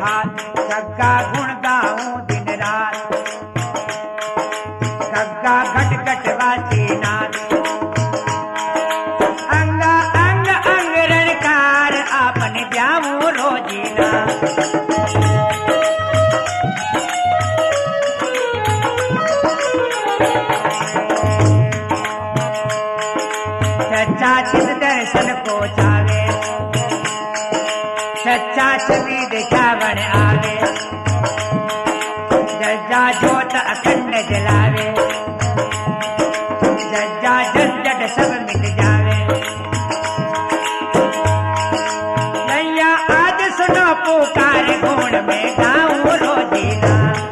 हाथ, गग्गा गुण गाऊं दिन रात, गग्गा घट घट वासी नाथ, अंगा अंग अंग रणकार आपने ब्याऊं रोजीना। सच्चा चित दर्शन को चावे, सच्चा छवि दिखावन आवे, जज्जा जोत अखंड जलावे, जज्जा झंझट सब मिट जावे। नैया आज सुनो पुकार गुण में गाऊं रोजीना।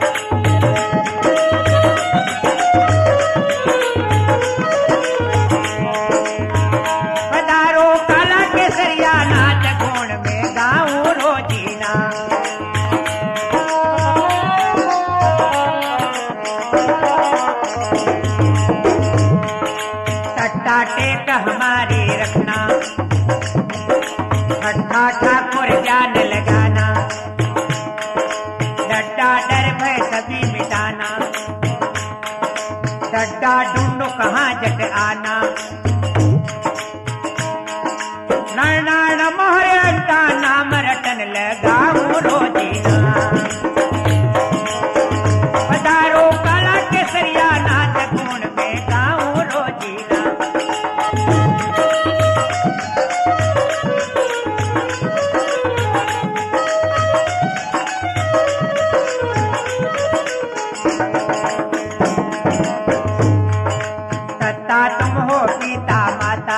पधारो काला केसरिया नाच गुण में गाऊं रोजीना। सट्टा टेक हमारी रखना, ठट्ठा ठाकुर जान लगाना, डड्डा डर भय सभी मिटाना, डड्डा ढूंढो कहाँ जट आना। नारायण मोहरे अड्डा नाम रटन लगाऊं रोजीना। पधारो काला केसरिया नाच गुण में गाऊं रोजीना। सत्ता तुम हो पिता माता,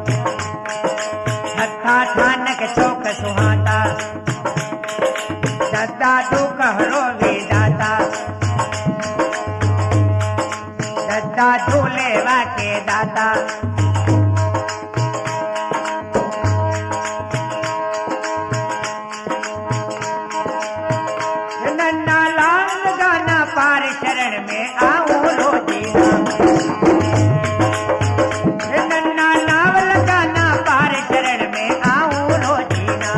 हत्था थानक चौक सुहाता, दद्दा दुख हरो विदाता, दद्दा झूले वाके दाता। नन्ना लाल गाना पार शरण में आऊं रोजीना। नन्ना नावल गाना पार शरण में आऊं रोजीना।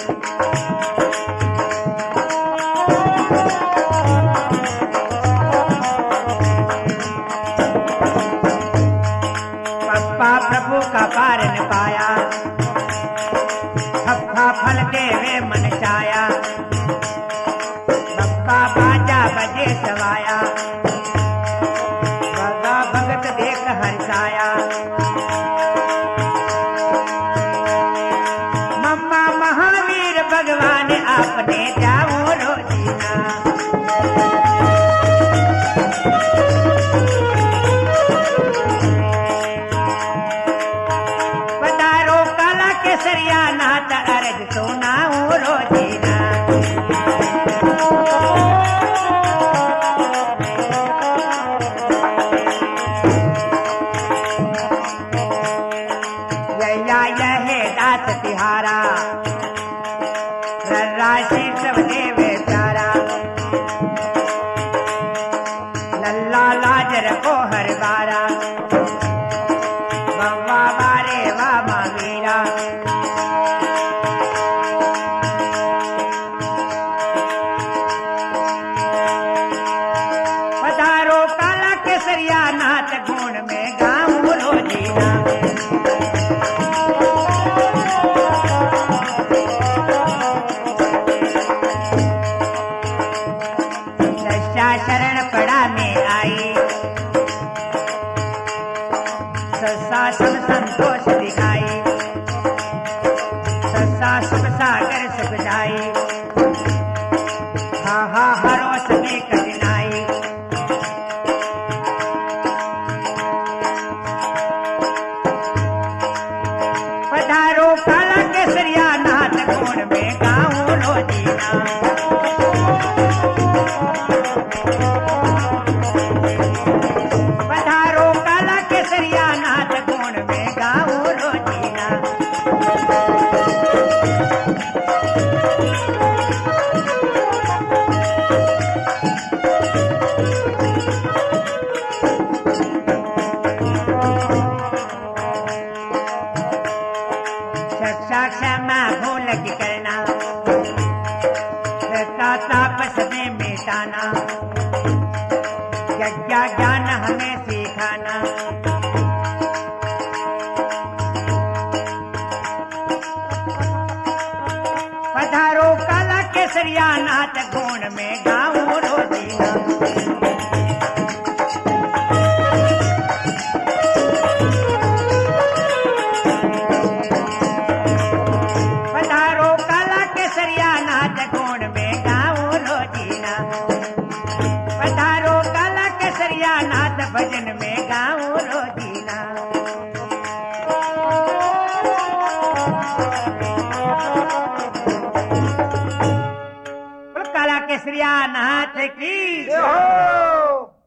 पप्पा प्रभु का पार न पाया, हफ्फा फल देवे मन चाया, बप्पा बाजा बजे सवाया, भगा भगत देख हर्षाया। मम्मा महावीर भगवान आपने जाऊं रोजीना। पधारो काला केसरिया नाथ अर्ज सुनाऊं रोजीना। यया यहे दास तिहारा, रर्राशि सब देवे प्यारा, लल्ला लाजर को हर बारा, बव्वा बारे वामा वीरा। पधारो काला केसरिया नाथ गुण में गाऊं रोजीना। सच्चा शरण पड़ा में आई, सस्सा सब संतोष दिखाई, सस्सा सुख सागर सुख जाई, हा हा हरोस में कठिनाई। पधारो काला केसरिया नाथ गुण में गाऊं रोजीना। पधारो काला केसरिया नाथ गुण में गाऊं रोजीना। क्षमा भूल की करना, केसरिया नाच गुण में गाऊं रोजीना। पधारो काला केसरिया नाच गुण में गाऊं रोजीना। पधारो काला केसरिया नाच भजन में गाऊं रोजीना। काला केसरिया नाच की।